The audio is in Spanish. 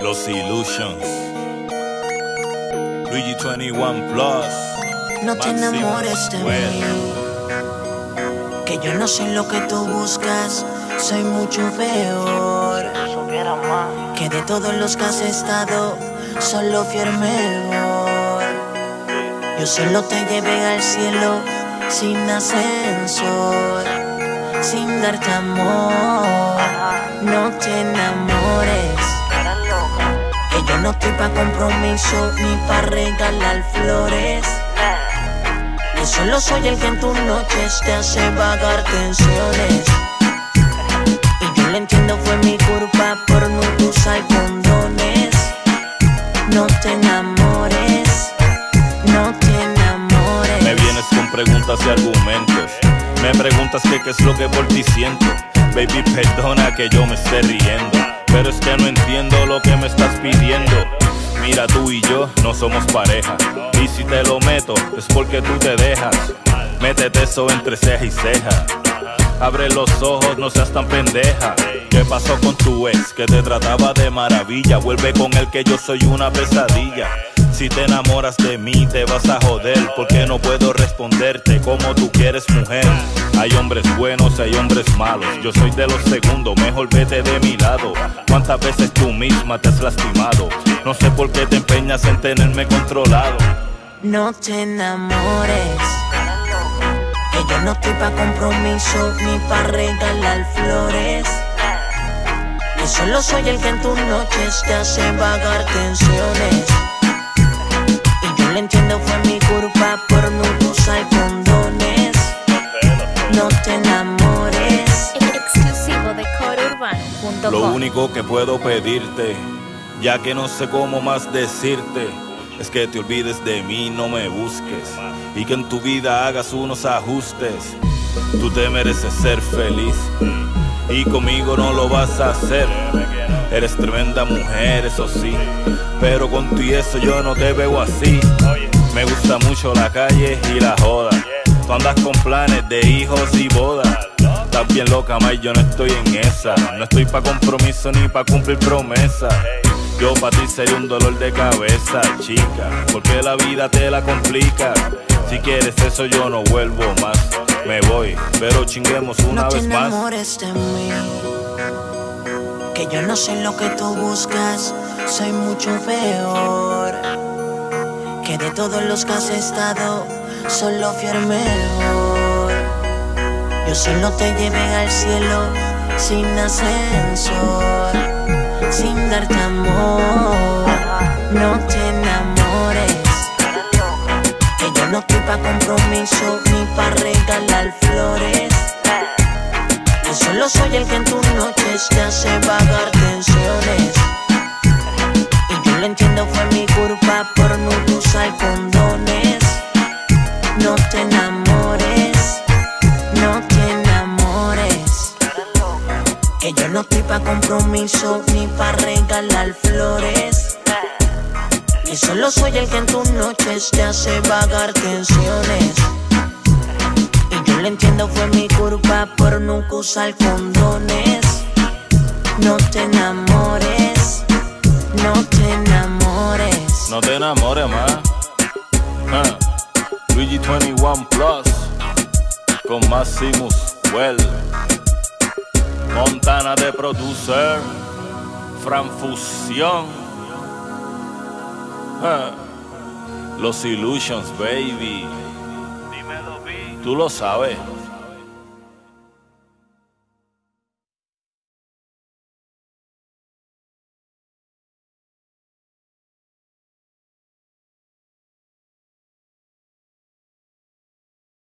Los Illusions, Luigi 21 Plus. No te enamores de mí, que yo no sé lo que tú buscas. Soy mucho peor que de todos los que has estado. Solo fui el mejor. Yo solo te llevé al cielo sin ascensor, sin darte amor. No te enamores, que yo no estoy pa' compromiso ni pa' regalar flores. Yo solo soy el que en tus noches te hace vagar tensiones. Y yo lo entiendo, fue mi culpa por no usar condones. No te enamores, no te enamores. Me vienes con preguntas y argumentos. Me preguntas qué es lo que por ti siento. Baby, perdona que yo me esté riendo, pero es que no entiendo lo que me estás pidiendo. Mira, tú y yo no somos pareja, y si te lo meto es porque tú te dejas. Métete eso entre ceja y ceja. Abre los ojos, no seas tan pendeja. ¿Qué pasó con tu ex que te trataba de maravilla? Vuelve con él que yo soy una pesadilla. Si te enamoras de mí te vas a joder, porque no puedo responderte como tú quieres, mujer. Hay hombres buenos y hay hombres malos. Yo soy de los segundos, mejor vete de mi lado. ¿Cuántas veces tú misma te has lastimado? No sé por qué te empeñas en tenerme controlado. No te enamores, que yo no estoy pa' compromiso ni pa' regalar flores. Yo solo soy el que en tus noches te hace vagar tensiones. Y yo lo entiendo, fue mi culpa por no usar condones. No te enamores. Exclusivo de CoreUrbano.com. Lo único que puedo pedirte, ya que no sé cómo más decirte, es que te olvides de mí, no me busques, y que en tu vida hagas unos ajustes. Tú te mereces ser feliz, y conmigo no lo vas a hacer. Eres tremenda mujer, eso sí, pero con tú y eso yo no te veo así. Me gusta mucho la calle y la joda. Tú andas con planes de hijos y bodas. Estás bien loca, ma, y yo no estoy en esa. No estoy pa' compromiso ni pa' cumplir promesas. Yo pa' ti sería un dolor de cabeza, chica, porque la vida te la complica. Si quieres eso yo no vuelvo más. Me voy, pero chinguemos una vez más. No te enamores de mí, que yo no sé lo que tú buscas. Soy mucho peor que de todos los que has estado. Solo fui el mejor. Yo solo te llevé al cielo sin ascensor, sin darte amor. No te enamores, que yo no estoy pa' compromiso ni pa' regalar flores. Yo solo soy el que en tus noches te hace vagar tensiones. Y yo lo entiendo, fue mi culpa por no usar condones. No te enamores, no te enamores, que yo no estoy pa' compromiso ni pa' regalar flores. Y solo soy el que en tus noches te hace vagar tensiones. Y yo lo entiendo, fue mi culpa por nunca usar condones. No te enamores, no te enamores. No te enamores más. Luigi 21 Plus con Maximus Well, Montana de producer, Fran Fusión. Los Illusions, baby. Tú lo sabes.